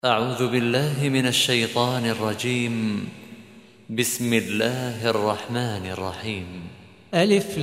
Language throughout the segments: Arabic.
أعوذ بالله من الشيطان الرجيم. بسم الله الرحمن الرحيم. ألف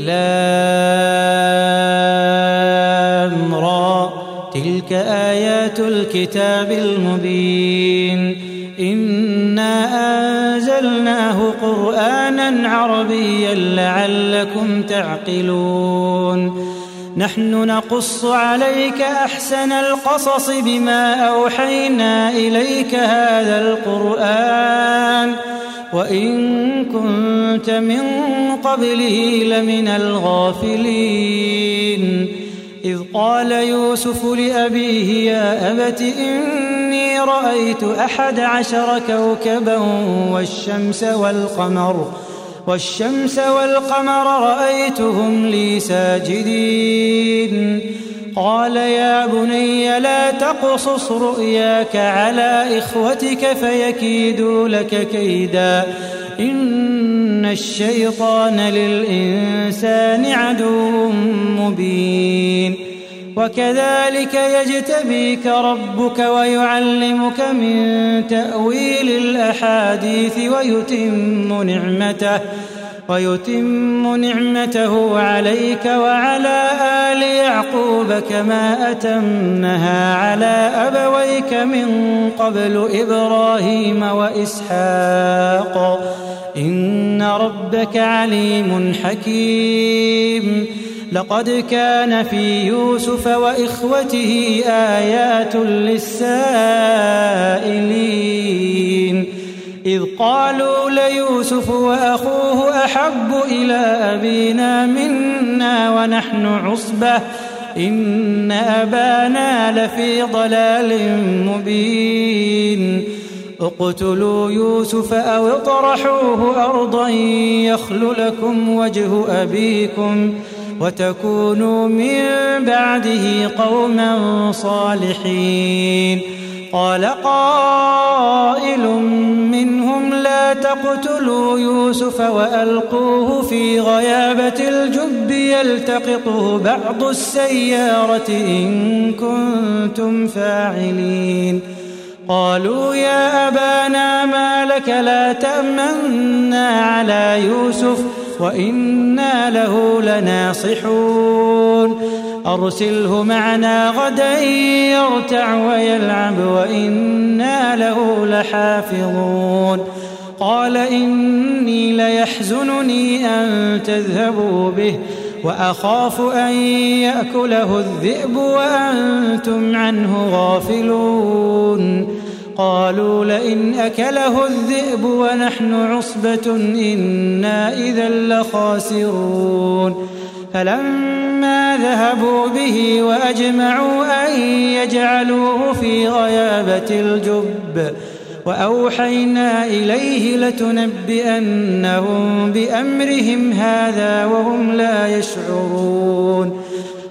لام را، تلك آيات الكتاب المبين. إنا أنزلناه قرآنا عربيا لعلكم تعقلون. نحن نقص عليك أحسن القصص بما أوحينا إليك هذا القرآن وإن كنت من قبله لمن الغافلين. إذ قال يوسف لأبيه يا أبت إني رأيت 11 كوكبا والشمس والقمر رأيتهم لي ساجدين. قال يا بني لا تقصص رؤياك على إخوتك فيكيدوا لك كيدا إن الشيطان للإنسان عدو مبين. وكذلك يجتبيك ربك ويعلمك من تأويل الأحاديث ويتم نعمته عليك وعلى آل يعقوب كما أتمها على أبويك من قبل إبراهيم وإسحاق إن ربك عليم حكيم. لقد كان في يوسف وإخوته آيات للسائلين إذ قالوا ليوسف وأخوه أحب إلى أبينا منا ونحن عصبة إن أبانا لفي ضلال مبين. اقتلوا يوسف أو اطرحوه أرضا يخل لكم وجه أبيكم وتكونوا من بعده قوما صالحين. قال قائل منهم لا تقتلوا يوسف وألقوه في غيابة الجب يلتقطه بعض السيارة إن كنتم فاعلين. قالوا يا أبانا ما لك لا تأمنا على يوسف وإنا له لناصحون. أرسله معنا غدا يرتع ويلعب وإنا له لحافظون. قال إني ليحزنني أن تذهبوا به وأخاف أن يأكله الذئب وأنتم عنه غافلون. قالوا لئن أكله الذئب ونحن عصبة إنا إذا لخاسرون. فلما ذهبوا به وأجمعوا أن يجعلوه في غيابة الجب وأوحينا إليه لتنبئنهم بأمرهم هذا وهم لا يشعرون.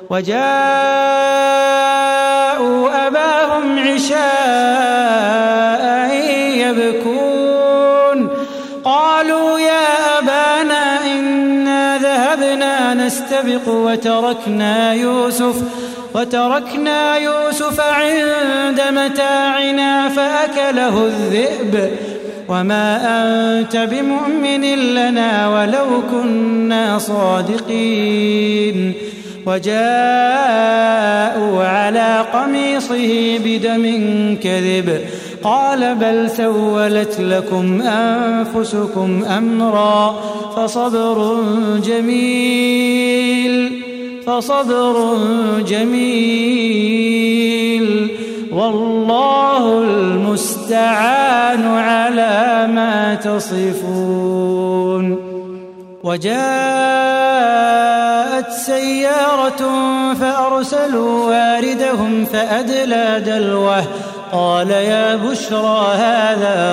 وجاءوا أباهم عشاء يبكون. قالوا يا أبانا إنا ذهبنا نستبق وتركنا يوسف عند متاعنا فأكله الذئب وما أنت بمؤمن لنا ولو كنا صادقين. وجاءوا على قميصه بدم كذب قال بل سولت لكم أنفسكم أمرا فصبر جميل والله المستعان على ما تصفون. وجاءت سيارة فأرسلوا واردهم فأدلى دلوه قال يا بشرى هذا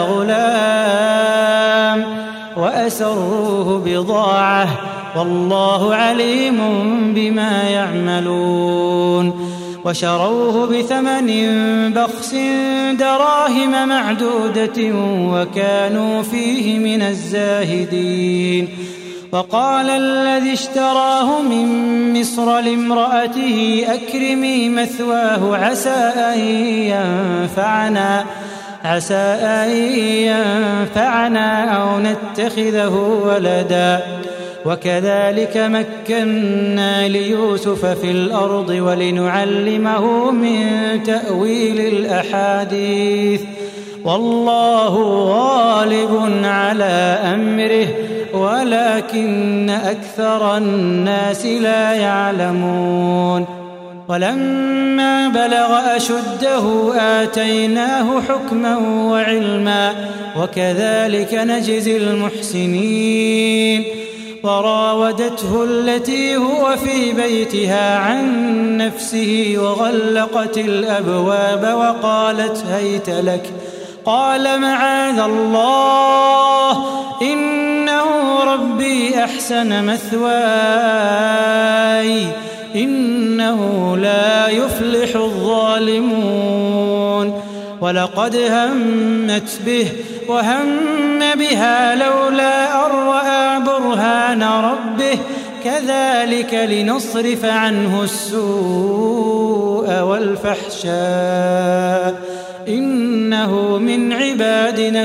غلام وأسروه بضاعة والله عليم بما يعملون. وشروه بثمن بخس دراهم معدودة وكانوا فيه من الزاهدين. وقال الذي اشتراه من مصر لامرأته أكرمي مثواه عسى أن ينفعنا عسى أن ينفعنا أو نتخذه ولدا وكذلك مكنا ليوسف في الأرض ولنعلمه من تأويل الأحاديث والله غالب على أمره ولكن أكثر الناس لا يعلمون ولما بلغ أشده آتيناه حكما وعلما وكذلك نجزي المحسنين وراودته التي هو في بيتها عن نفسه وغلقت الأبواب وقالت هيت لك قال معاذ الله إنه ربي أحسن مثواي إنه لا يفلح الظالمون ولقد همت به وهم بها لولا أن رأى برهان ربه كذلك لنصرف عنه السوء والفحشاء إنه من عبادنا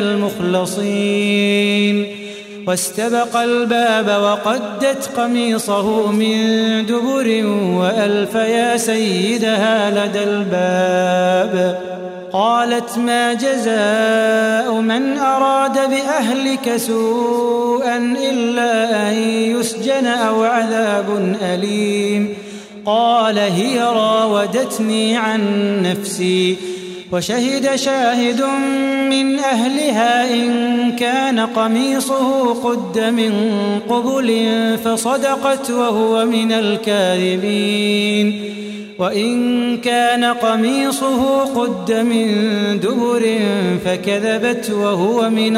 المخلصين واستبق الباب وقدت قميصه من دبر وألف يا سيدها لدى الباب قالت ما جزاء من أراد بأهلك سوءا إلا أن يسجن أو عذاب أليم قال هي راودتني عن نفسي وشهد شاهد من أهلها إن كان قميصه قد من قبل فصدقت وهو من الكاذبين وإن كان قميصه قد من دبر فكذبت وهو من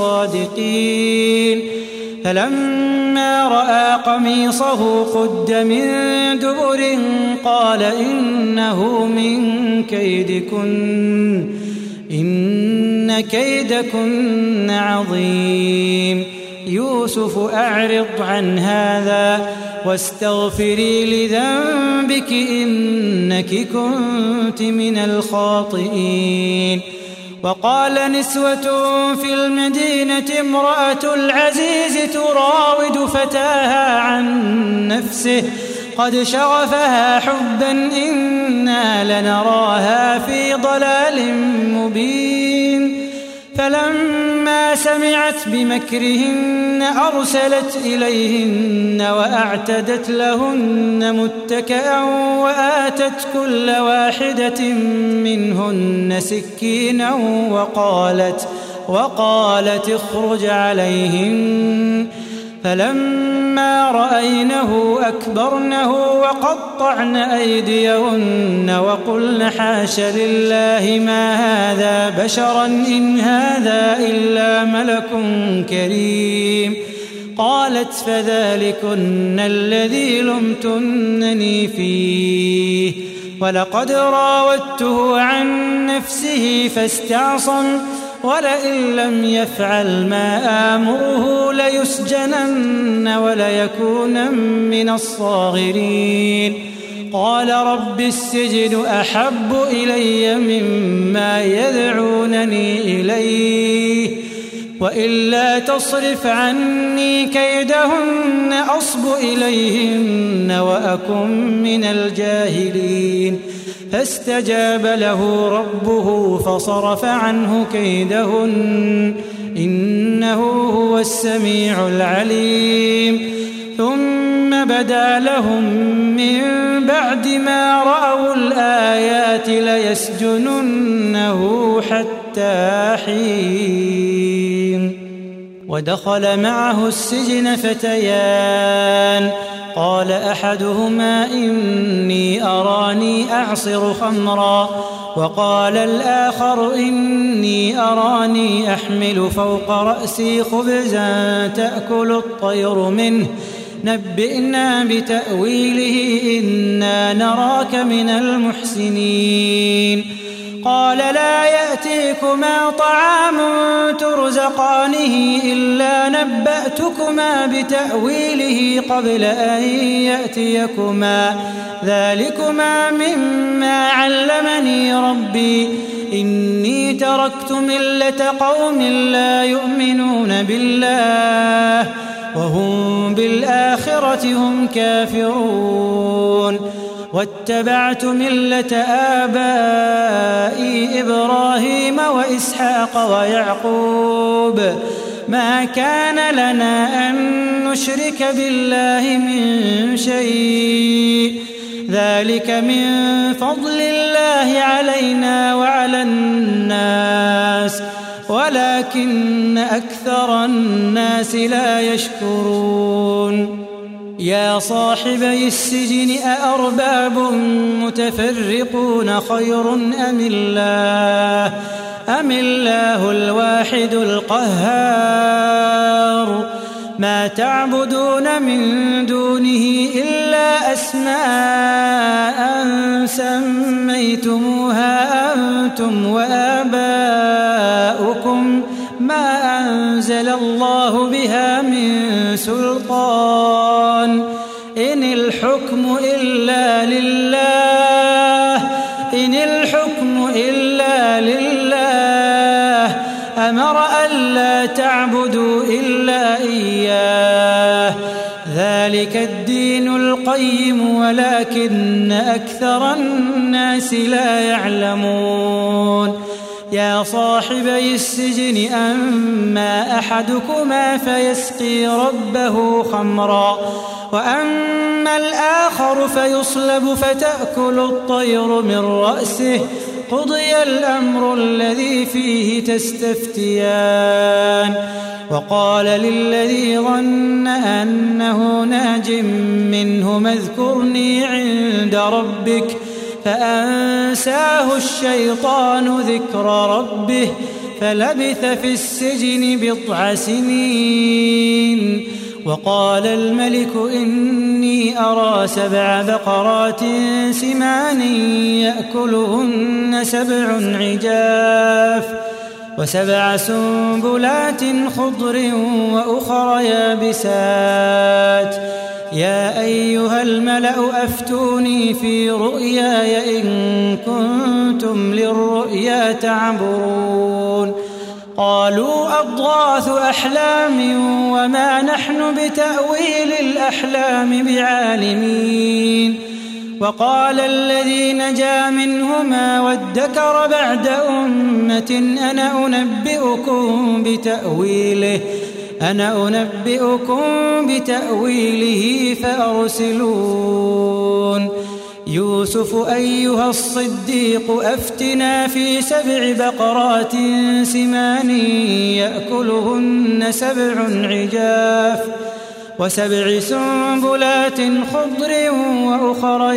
الصادقين فلما رأى قميصه قد من دبر قال إنه من كيدكن إن كيدكن عظيم يوسف أعرض عن هذا واستغفري لذنبك إنك كنت من الخاطئين وقال نسوة في المدينة امرأة العزيز تراود فتاها عن نفسه قد شغفها حبا إنا لنراها في ضلال مبين فلما سمعت بمكرهن أرسلت إليهن وأعتدت لهن متكئا وآتت كل واحدة منهن سكينا وقالت اخرج عليهن فلما رأينه أكبرنه وقطعن أيديهن وقلن حاش لله ما هذا بشرا إن هذا إلا ملك كريم قالت فذلكن الذي لمتنني فيه ولقد راودته عن نفسه فاستعصم ولئن لم يفعل ما آمره ليسجنن وليكون من الصاغرين قال رب السجن أحب إلي مما يدعونني إليه وإلا تصرف عني كيدهن أصب إليهن وأكن من الجاهلين فاستجاب له ربه فصرف عنه كيدهن إنه هو السميع العليم ثم بدا لهم من بعد ما رأوا الآيات ليسجننه حتى حين ودخل معه السجن فتيان قال أحدهما إني أراني أعصر خمرا وقال الآخر إني أراني أحمل فوق رأسي خبزا تأكل الطير منه نبئنا بتأويله إنا نراك من المحسنين قال لا يأتيكما طعام ترزقانه إلا نبأتكما بتأويله قبل أن يأتيكما ذلكما مما علمني ربي إني تركت ملة قوم لا يؤمنون بالله وهم بالآخرة هم كافرون واتبعت ملة آبائي إبراهيم وإسحاق ويعقوب ما كان لنا أن نشرك بالله من شيء ذلك من فضل الله علينا وعلى الناس ولكن أكثر الناس لا يشكرون يا صاحبي السجن أأرباب متفرقون خير أم الله الواحد القهار ما تعبدون من دونه إلا أسماء سميتموها أنتم وآباؤكم ما أنزل الله بها من سلطان إن الحكم إلا لله أمر ألا تعبدوا إلا إياه ذلك الدين القيم ولكن أكثر الناس لا يعلمون يا صاحبي السجن أما أحدكما فيسقي ربه خمرا وأما الآخر فيصلب فتأكل الطير من رأسه قضي الأمر الذي فيه تستفتيان وقال للذي ظن أنه ناج منهما اذكرني عند ربك فأنساه الشيطان ذكر ربه فلبث في السجن 9 سنين وقال الملك إني أرى 7 بقرات سمان يأكلهن 7 عجاف و7 سنبلات خضر وأخر يابسات يا أيها الملأ أفتوني في رؤياي إن كنتم للرؤيا تعبرون قالوا أضغاث أحلام وما نحن بتأويل الأحلام بعالمين وقال الذي نجا منهما وادكر بعد أمة أنا أنبئكم بتأويله فأرسلون يوسف أيها الصديق أفتنا في 7 بقرات سمان يأكلهن 7 عجاف و7 سنبلات خضر وأخر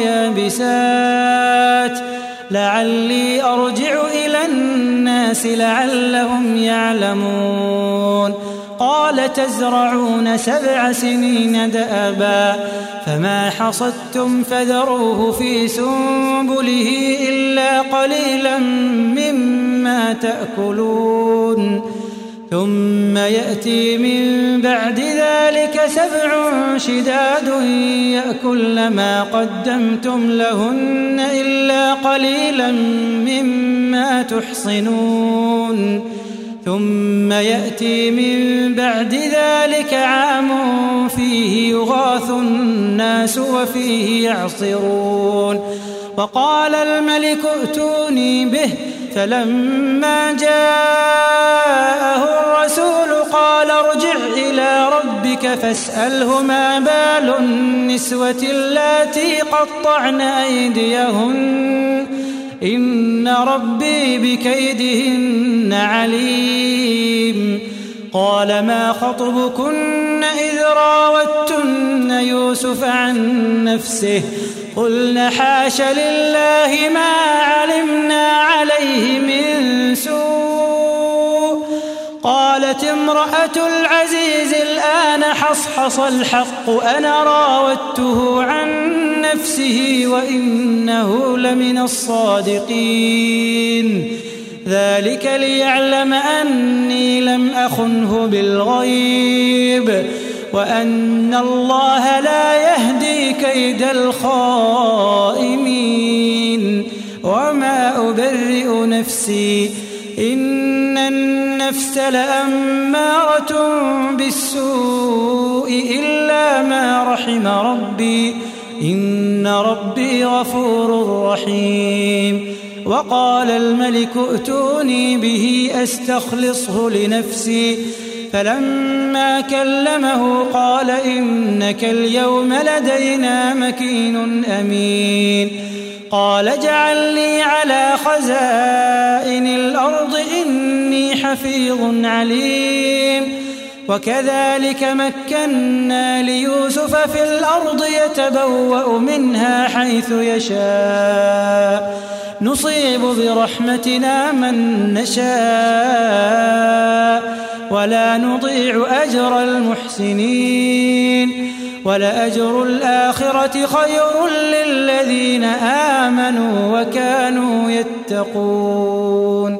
يابسات لعلي أرجع إلى الناس لعلهم يعلمون قال تزرعون 7 سنين دأبا فما حصدتم فذروه في سنبله إلا قليلا مما تأكلون ثم يأتي من بعد ذلك 7 شداد يأكلن ما قدمتم لهن إلا قليلا مما تحصنون ثم يأتي من بعد ذلك عام فيه يغاث الناس وفيه يعصرون وقال الملك ائتوني به فلما جاءه الرسول قال ارجع إلى ربك فاسأله ما بال النسوة اللاتي قطعن أيديهن إن ربي بكيدهن عليم قال ما خطبكن إذ راوتن يوسف عن نفسه قلن حاش لله ما علمنا عليه من سوء قالت امرأة العزيز الآن حصحص الحق أنا راودته عن نفسه وإنه لمن الصادقين ذلك ليعلم أني لم أخنه بالغيب وأن الله لا يهدي كيد الخائنين وما أبرئ نفسي إن النفس لأمارة بالسوء إلا ما رحم ربي إن ربي غفور رحيم. وقال الملك ائتوني به أستخلصه لنفسي فلما كلمه قال إنك اليوم لدينا مكين أمين. قال اجعلني على خزائن الأرض إني حفيظ عليم. وكذلك مكنا ليوسف في الأرض يتبوأ منها حيث يشاء نصيب برحمتنا من نشاء ولا نضيع أجر المحسنين ولأجر الآخرة خير للذين آمنوا وكانوا يتقون.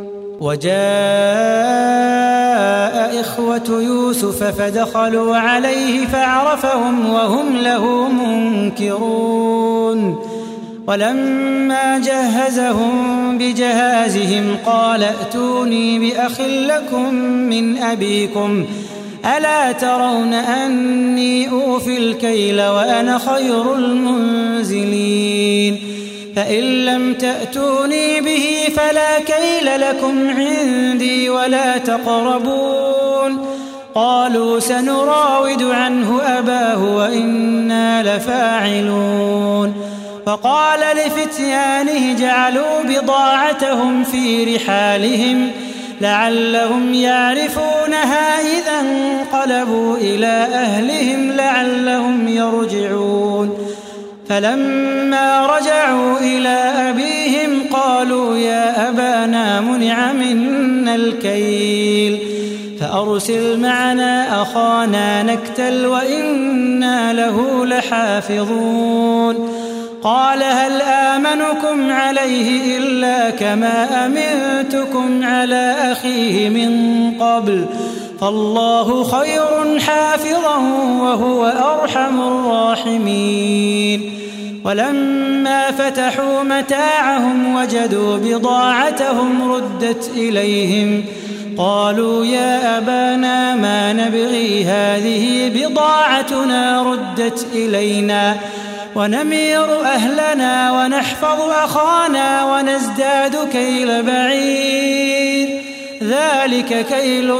وجاء إخوة يوسف فدخلوا عليه فعرفهم وهم له منكرون. ولما جهزهم بجهازهم قال ائتوني بأخ لكم من أبيكم ألا ترون أني أوفي الكيل وأنا خير المنزلين فإن لم تأتوني به فلا كيل لكم عندي ولا تقربون. قالوا سنراود عنه أباه وإنا لفاعلون. فقال لفتيانه جعلوا بضاعتهم في رحالهم لعلهم يعرفونها إذا انقلبوا إلى أهلهم لعلهم يرجعون. فلما رجعوا إلى أبيهم قالوا يا أبانا منع منا الكيل فأرسل معنا أخانا نكتل وإنا له لحافظون. قال هل آمنكم عليه إلا كما أمنتكم على أخيه من قبل فالله خير حافظا وهو أرحم الراحمين. ولما فتحوا متاعهم وجدوا بضاعتهم ردت إليهم قالوا يا أبانا ما نبغي هذه بضاعتنا ردت إلينا ونمير أهلنا ونحفظ أخانا ونزداد كيل بعير ذلك كيل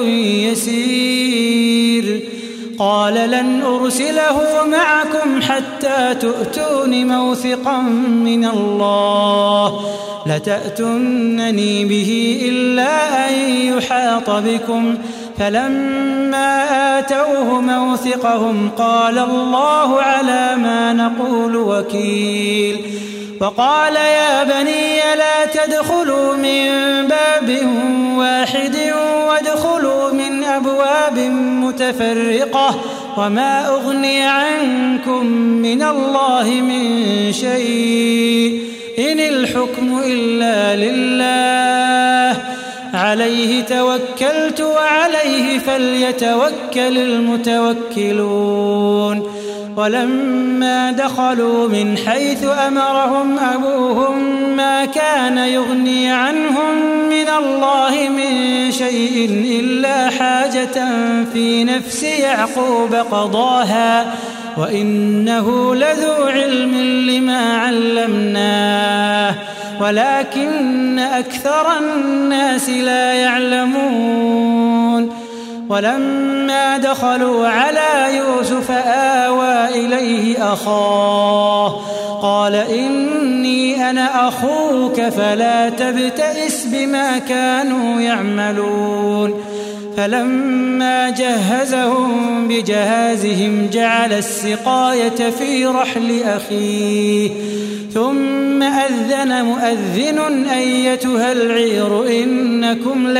يسير. قال لن أرسله معكم حتى تؤتون موثقا من الله لتأتونني به إلا أن يحاط بكم فلما آتوه موثقهم قال الله على ما نقول وكيل. وقال يا بني لا تدخلوا من باب واحد وادخلوا من أبواب متفرقة وما أغني عنكم من الله من شيء إن الحكم إلا لله عليه توكلت وعليه فليتوكل المتوكلون. ولما دخلوا من حيث أمرهم أبوهم ما كان يغني عنهم من الله من شيء إلا حاجة في نفس يعقوب قضاها وإنه لذو علم لما علمناه ولكن أكثر الناس لا يعلمون. ولما دخلوا على يوسف آوى إليه أخاه قال إني أنا أخوك فلا تبتئس بما كانوا يعملون. فلما جهزهم بجهازهم جعل السقاية في رحل أخيه ثم أذن مؤذن أيتها العير إنكم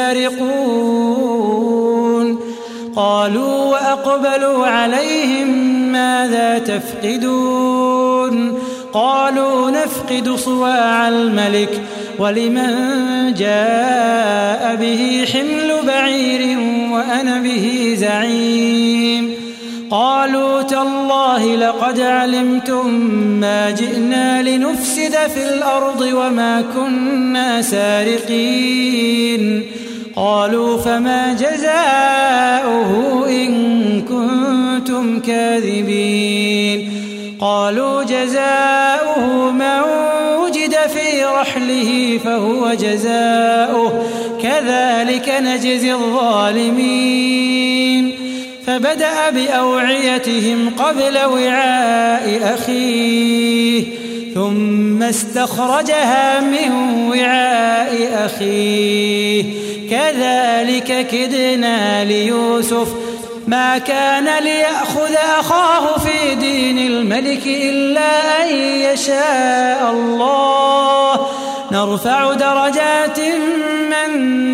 لسارقون. قالوا وأقبلوا عليهم ماذا تفقدون قالوا نفقد صواع الملك ولمن جاء به حمل بعير وأنا به زعيم. قالوا تالله لقد علمتم ما جئنا لنفسد نفسد في الأرض وما كنا سارقين. قالوا فما جزاؤه إن كنتم كاذبين. قالوا جزاؤه من وجد في رحله فهو جزاؤه كذلك نجزي الظالمين. فبدأ بأوعيتهم قبل وعاء أخيه ثم استخرجها من وعاء أخيه كذلك كدنا ليوسف ما كان ليأخذ أخاه في دين الملك إلا أن يشاء الله نرفع درجات من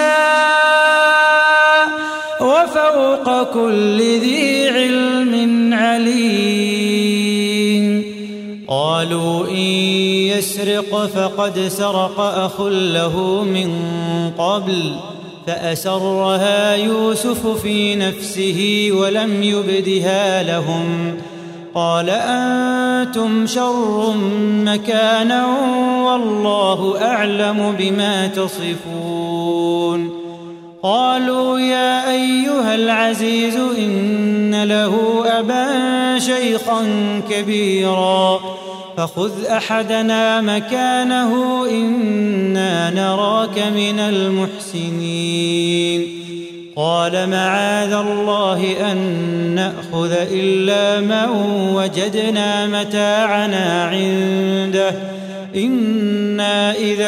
نشاء وفوق كل ذي علم عليم. قالوا إن يسرق فقد سرق أخ له من قبل فأسرها يوسف في نفسه ولم يبدها لهم. قال أنتم شر مكانا والله أعلم بما تصفون. قالوا يا أيها العزيز إن له أبا شيخا كبيرا فخذ أحدنا مكانه إنا نراك من المحسنين. قال معاذ الله أن نأخذ إلا من وجدنا متاعنا عنده إنا إذا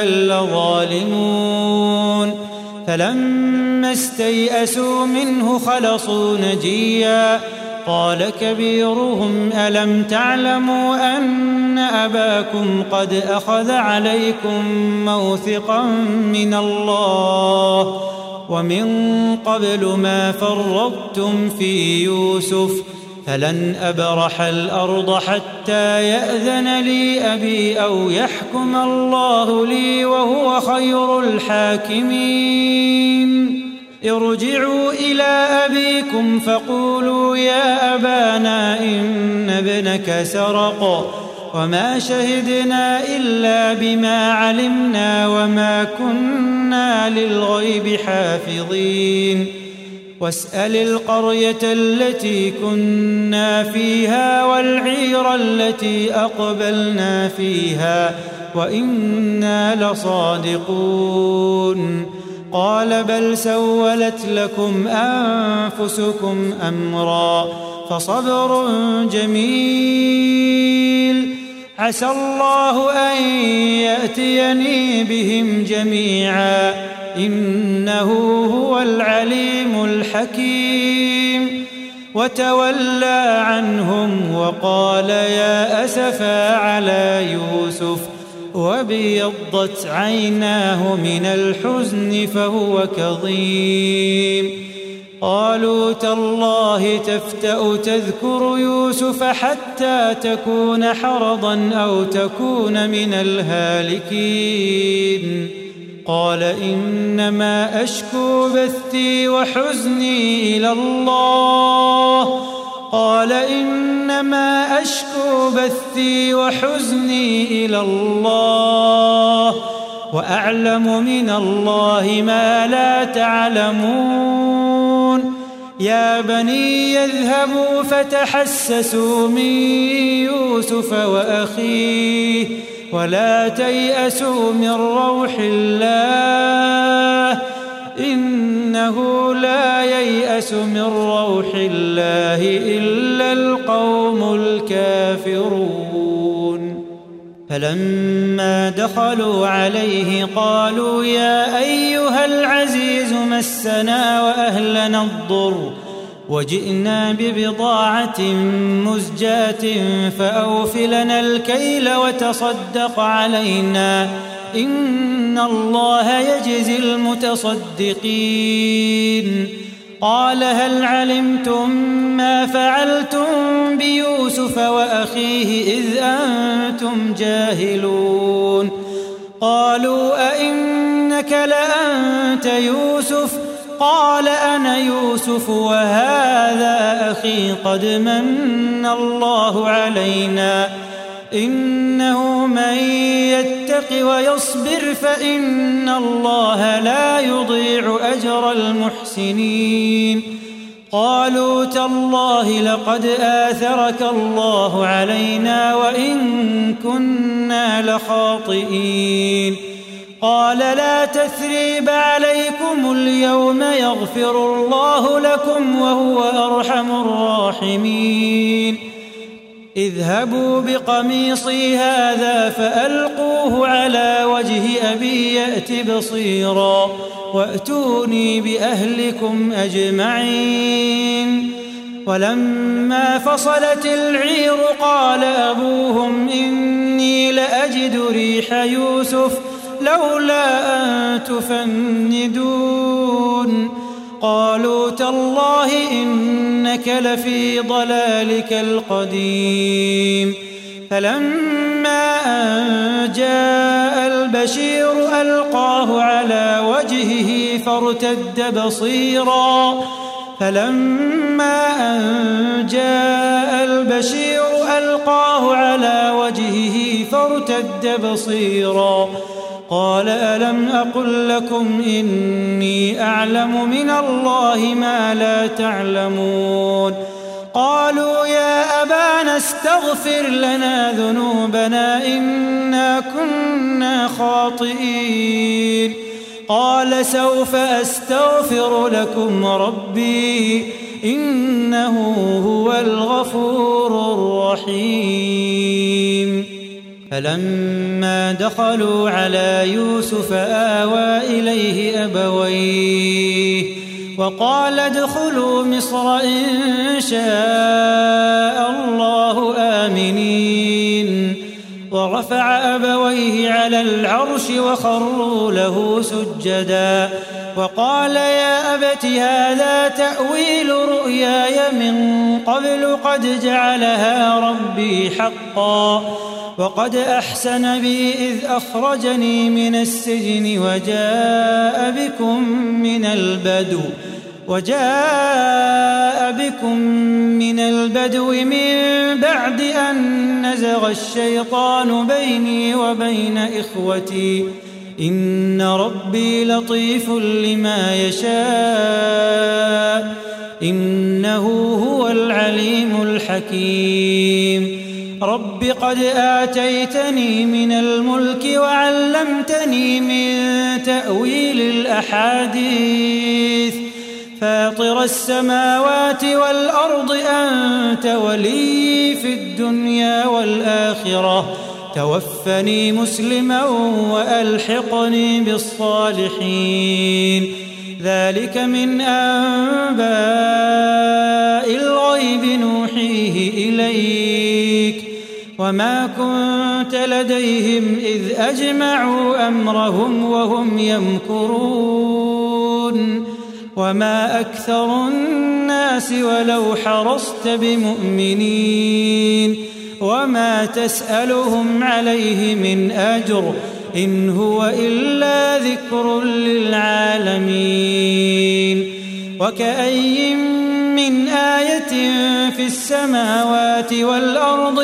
لظالمون. فلما استيئسوا منه خلصوا نجيا. قال كبيرهم ألم تعلموا أن أباكم قد أخذ عليكم موثقا من الله ومن قبل ما فرطتم في يوسف فلن أبرح الأرض حتى يأذن لي أبي أو يحكم الله لي وهو خير الحاكمين. ارجعوا إلى أبيكم فقولوا يا أبانا إن ابنك سرق وما شهدنا إلا بما علمنا وما كنا للغيب حافظين. واسأل القرية التي كنا فيها والعير التي أقبلنا فيها وإنا لصادقون. قال بل سولت لكم أنفسكم أمرا فصبر جميل عسى الله أن يأتيني بهم جميعا إنه هو العليم الحكيم. وتولى عنهم وقال يا أسفا على يوسف وابيضت عيناه من الحزن فهو كظيم. قالوا تالله تفتأ تذكر يوسف حتى تكون حرضا أو تكون من الهالكين. قال إنما أشكو بثي وحزني إلى الله قال إنما أشكو بثي وحزني إلى الله وأعلم من الله ما لا تعلمون. يا بني يذهبوا فتحسسوا من يوسف وأخيه ولا تيأسوا من روح الله إنه لا ييأس من روح الله إلا القوم الكافرون. فلما دخلوا عليه قالوا يا أيها العزيز مسنا وأهلنا الضر وجئنا ببضاعة مزجاة فأوف لنا الكيل وتصدق علينا إن الله يجزي المتصدقين. قال هل علمتم ما فعلتم بيوسف وأخيه إذ أنتم جاهلون. قالوا أئنك لأنت يوسف قال أنا يوسف وهذا أخي قد من الله علينا إنه من يتق ويصبر فإن الله لا يضيع أجر المحسنين. قالوا تالله لقد آثرك الله علينا وإن كنا لخاطئين. قال لا تثريب عليكم اليوم يغفر الله لكم وهو أرحم الراحمين. اذهبوا بقميصي هذا فألقوه على وجه أبي يأت بصيرا وأتوني بأهلكم أجمعين. ولما فصلت العير قال أبوهم إني لأجد ريح يوسف لولا أن تفندون. قالوا تالله إنك لفي ضلالك القديم. فلما أن جاء البشير ألقاه على وجهه فارتد بصيرا. فلما أن جاء البشير ألقاه على وجهه فارتد بصيرا. قال ألم أقل لكم إني أعلم من الله ما لا تعلمون. قالوا يا أبانا استغفر لنا ذنوبنا إنا كنا خاطئين. قال سوف أستغفر لكم ربي إنه هو الغفور الرحيم. فلما دخلوا على يوسف آوى إليه أبويه وقال ادخلوا مصر إن شاء الله آمنين. ورفع أبويه على العرش وخروا له سجدا وقال يا أبت هذا تأويل رؤياي من قبل قد جعلها ربي حقا وقد أحسن بي إذ أخرجني من السجن وجاء بكم من البدو من بعد أن نزغ الشيطان بيني وبين إخوتي إن ربي لطيف لما يشاء إنه هو العليم الحكيم. رب قد آتيتني من الملك وعلمتني من تأويل الأحاديث فاطر السماوات والأرض أنت ولي في الدنيا والآخرة توفني مسلما وألحقني بالصالحين. ذلك من أنباء الغيب نوحيه إليك وما كنت لديهم إذ أجمعوا أمرهم وهم يمكرون. وما أكثر الناس ولو حرصت بمؤمنين وما تسألهم عليه من أجر إن هو إلا ذكر للعالمين. وكأي من آية في السماوات والأرض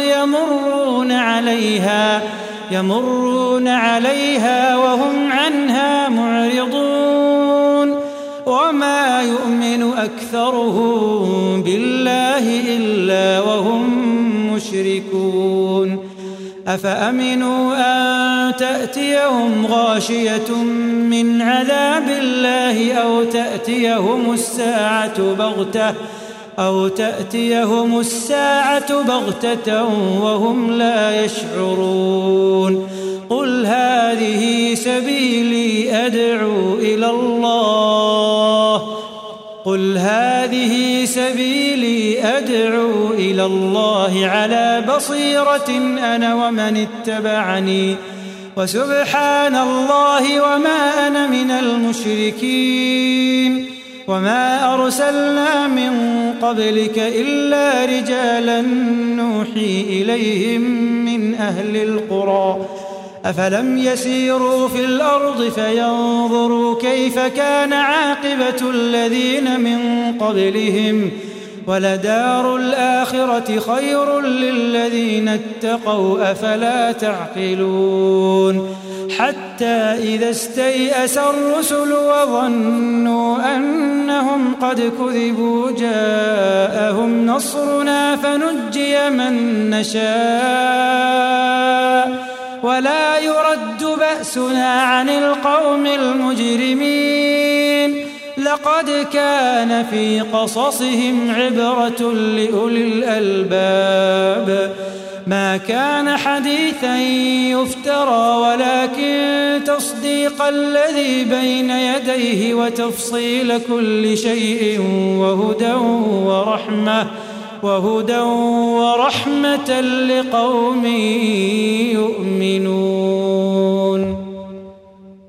يمرون عليها وهم عنها معرضون. وما يؤمن أكثرهم بالله إلا وهم مشركون. أفأمنوا أن تأتيهم غاشية من عذاب الله أو تأتيهم الساعة بغتة وهم لا يشعرون. قل هذه سبيلي أدعو إلى الله على بصيرة أنا ومن اتبعني وسبحان الله وما أنا من المشركين. وما أرسلنا من قبلك إلا رجالا نوحي إليهم من أهل القرى أفلم يسيروا في الأرض فينظروا كيف كان عاقبة الذين من قبلهم ولدار الآخرة خير للذين اتقوا أفلا تعقلون حتى إذا استيأس الرسل وظنوا أنهم قد كذبوا جاءهم نصرنا فنجي من نشاء ولا يرد بأسنا عن القوم المجرمين لقد كان في قصصهم عبرة لأولي الألباب ما كان حديثا يفترى ولكن تصديق الذي بين يديه وتفصيل كل شيء وهدى ورحمة لقوم يؤمنون.